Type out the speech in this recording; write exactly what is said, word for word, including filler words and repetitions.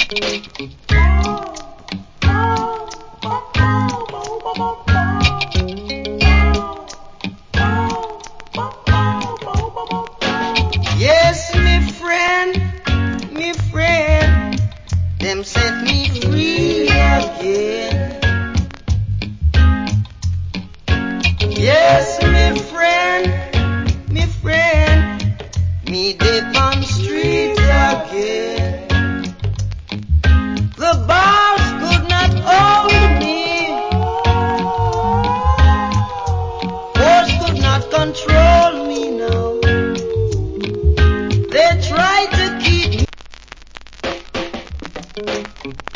Yes, me friend, me friend, them set me free again. Yes, me friend, me friend, me dip on street again. The boss could not hold me, force could not control me now. They tried to keep me.